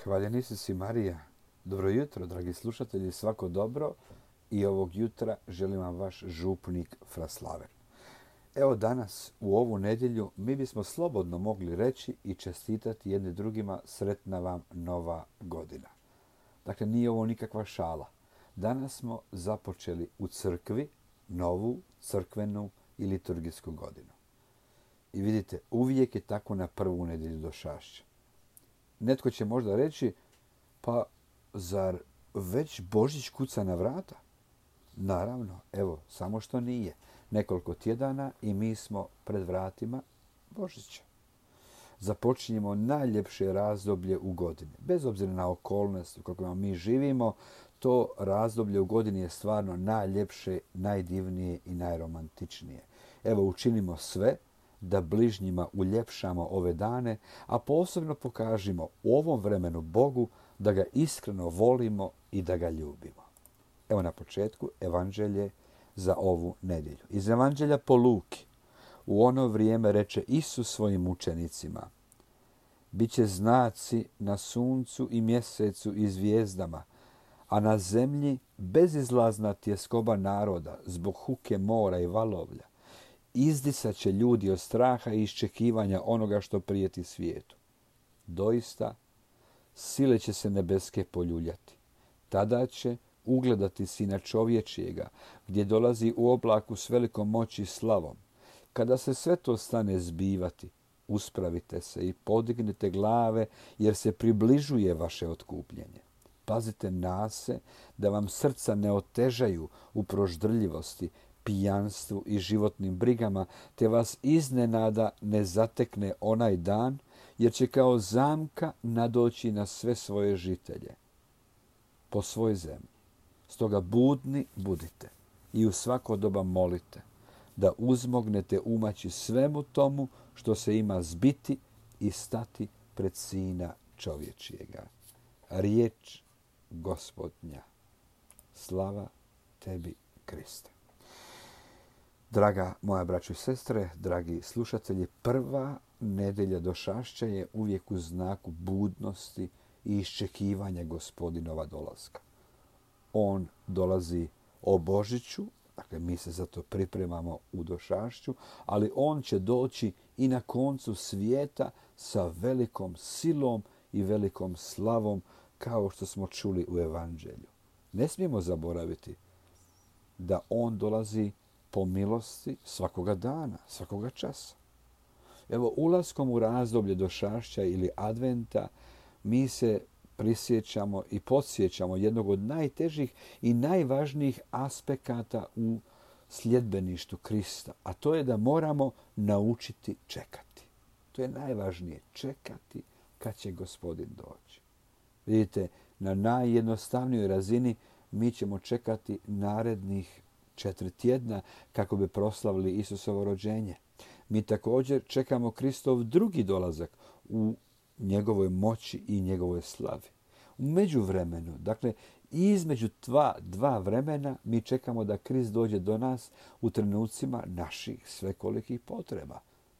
Hvaljeni si Marija. Dobro jutro, dragi slušatelji, svako dobro. I ovog jutra želim vam vaš župnik Fraslaven. Evo danas, u ovu nedjelju, mi bismo slobodno mogli reći i čestitati jedni drugima sretna vam nova godina. Dakle, nije ovo nikakva šala. Danas smo započeli u crkvi novu crkvenu i liturgijsku godinu. I vidite, uvijek je tako na prvu nedjelju Došašća. Netko će možda reći, pa zar već Božić kuca na vrata? Naravno, evo, samo što nije. Nekoliko tjedana i mi smo pred vratima Božića. Započinjemo najljepše razdoblje u godini. Bez obzira na okolnosti u kojima mi živimo, to razdoblje u godini je stvarno najljepše, najdivnije i najromantičnije. Evo, učinimo sve da bližnjima uljepšamo ove dane, a posebno pokažimo u ovom vremenu Bogu da ga iskreno volimo i da ga ljubimo. Evo na početku evanđelje za ovu nedjelju. Iz evanđelja po Luki. U ono vrijeme reče Isus svojim učenicima: Biće znaci na suncu i mjesecu i zvijezdama, a na zemlji bezizlazna tjeskoba naroda zbog huke mora i valovlja. Izdisat će ljudi od straha i iščekivanja onoga što prijeti svijetu. Doista, sile će se nebeske poljuljati. Tada će ugledati Sina čovječijega, gdje dolazi u oblaku s velikom moći i slavom. Kada se sve to stane zbivati, uspravite se i podignite glave, jer se približuje vaše otkupljenje. Pazite na se da vam srca ne otežaju u proždrljivosti, pijanstvu i životnim brigama, te vas iznenada ne zatekne onaj dan, jer će kao zamka nadoći na sve svoje žitelje po svoj zemlji. Stoga budni budite i u svako doba molite, da uzmognete umaći svemu tomu što se ima zbiti i stati pred Sina čovječijega. Riječ Gospodnja. Slava tebi, Kriste. Draga moja braćo i sestre, dragi slušatelji, prva nedjelja Došašća je uvijek u znaku budnosti i iščekivanja Gospodinova dolaska. On dolazi o Božiću, dakle mi se za to pripremamo u Došašću, ali on će doći i na koncu svijeta sa velikom silom i velikom slavom, kao što smo čuli u evanđelju. Ne smijemo zaboraviti da on dolazi po milosti svakoga dana, svakoga časa. Evo, ulaskom u razdoblje Došašća ili Adventa mi se prisjećamo i podsjećamo jednog od najtežih i najvažnijih aspekata u sljedbeništvu Krista, a to je da moramo naučiti čekati. To je najvažnije, čekati kad će Gospodin doći. Vidite, na najjednostavnijoj razini mi ćemo čekati narednih 4 tjedna kako bi proslavili Isusovo rođenje. Mi također čekamo Kristov drugi dolazak u njegovoj moći i njegovoj slavi. U međuvremenu, dakle, između dva vremena mi čekamo da Krist dođe do nas u trenucima naših svekolikih potreba.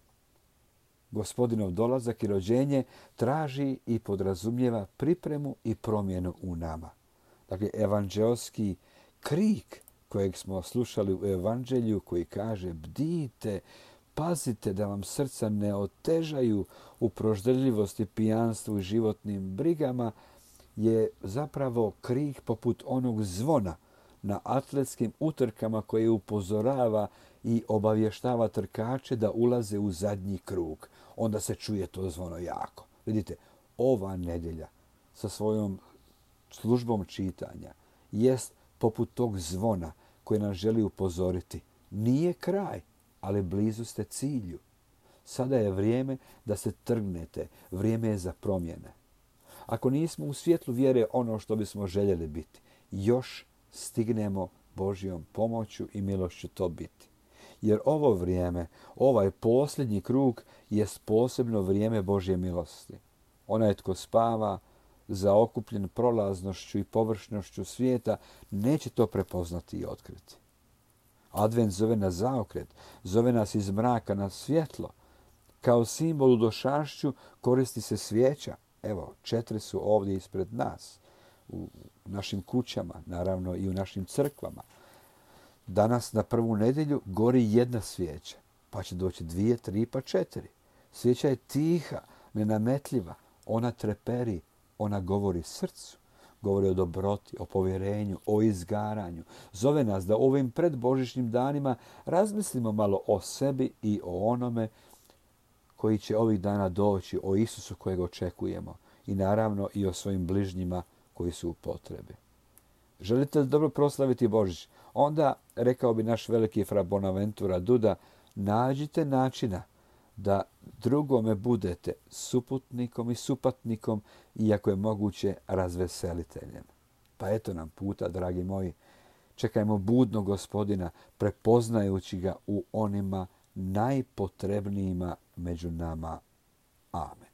Gospodinov dolazak i rođenje traži i podrazumijeva pripremu i promjenu u nama. Dakle, evanđeoski krik kojeg smo slušali u evanđelju koji kaže: bdijte, pazite da vam srca ne otežaju u proždrljivosti, pijanstvu i životnim brigama, je zapravo krik poput onog zvona na atletskim utrkama koji upozorava i obavještava trkače da ulaze u zadnji krug. Onda se čuje to zvono jako. Vidite, ova nedjelja sa svojom službom čitanja jest poput tog zvona koji nas želi upozoriti. Nije kraj, ali blizu ste cilju. Sada je vrijeme da se trgnete, vrijeme je za promjene. Ako nismo u svjetlu vjere ono što bismo željeli biti, još stignemo Božjom pomoću i milošću to biti. Jer ovo vrijeme, ovaj posljednji krug, jest posebno vrijeme Božje milosti. Onaj tko spava, zaokupljen prolaznošću i površnošću svijeta, neće to prepoznati i otkriti. Advent zove nas zaokret, zove nas iz mraka na svjetlo. Kao simbol u Došašću koristi se svijeća. Evo, 4 su ovdje ispred nas, u našim kućama, naravno i u našim crkvama. Danas na prvu nedjelju gori jedna svijeća, pa će doći 2, 3, pa 4. Svijeća je tiha, nenametljiva, ona treperi, ona govori srcu, govori o dobroti, o povjerenju, o izgaranju. Zove nas da ovim predbožićnim danima razmislimo malo o sebi i o onome koji će ovih dana doći, o Isusu kojeg očekujemo i naravno i o svojim bližnjima koji su u potrebi. Želite li dobro proslaviti Božić? Onda, rekao bi naš veliki fra Bonaventura Duda, nađite načina da drugome budete suputnikom i supatnikom i ako je moguće razveseliteljem. Pa eto nam puta, dragi moji, čekajmo budno Gospodina, prepoznajući ga u onima najpotrebnijima među nama. Amen.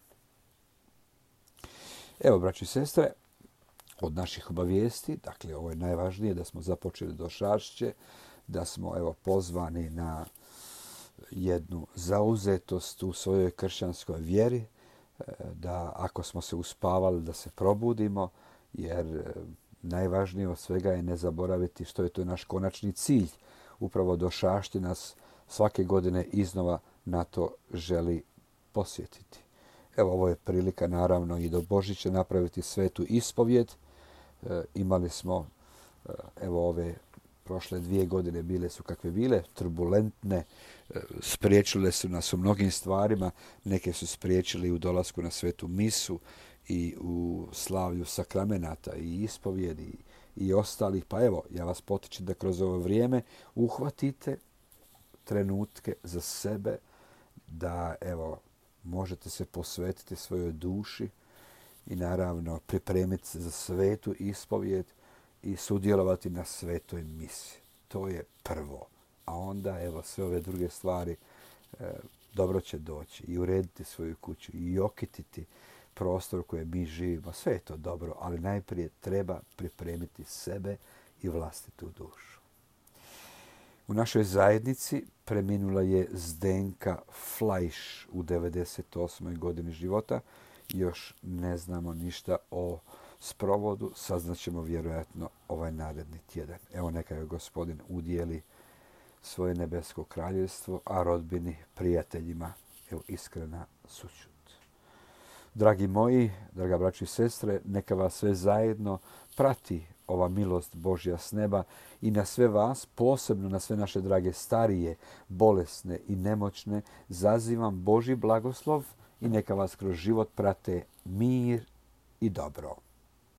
Evo, braći i sestre, od naših obavijesti, dakle ovo je najvažnije, da smo započeli došašće, da smo pozvani na jednu zauzetost u svojoj kršćanskoj vjeri, da ako smo se uspavali da se probudimo, jer najvažnije od svega je ne zaboraviti što je to naš konačni cilj. Upravo došašće nas svake godine iznova na to želi posjetiti. Evo, ovo je prilika naravno i do Božića napraviti svetu ispovjed. Imali smo, evo ove prošle 2 godine bile su kakve bile, turbulentne, spriječile su nas u mnogim stvarima, neke su spriječili u dolasku na svetu misu i u slavlju sakramenata i ispovjedi i ostalih. Pa evo, ja vas potičem da kroz ovo vrijeme uhvatite trenutke za sebe, da evo možete se posvetiti svojoj duši i naravno pripremiti se za svetu ispovjed i sudjelovati na svetoj misi. To je prvo. A onda evo sve ove druge stvari dobro će doći i urediti svoju kuću i okititi prostor u kojem mi živimo. Sve je to dobro, ali najprije treba pripremiti sebe i vlastitu dušu. U našoj zajednici preminula je Zdenka Flajš u 98. godini života. Još ne znamo ništa o sprovodu, saznaćemo vjerojatno ovaj naredni tjedan. Evo neka je Gospodin udijeli svoje nebesko kraljevstvo, a rodbini, prijateljima, evo iskrena sućut. Dragi moji, draga braći i sestre, neka vas sve zajedno prati ova milost Božja s neba i na sve vas, posebno na sve naše drage starije, bolesne i nemoćne, zazivam Božji blagoslov i neka vas kroz život prate mir i dobro.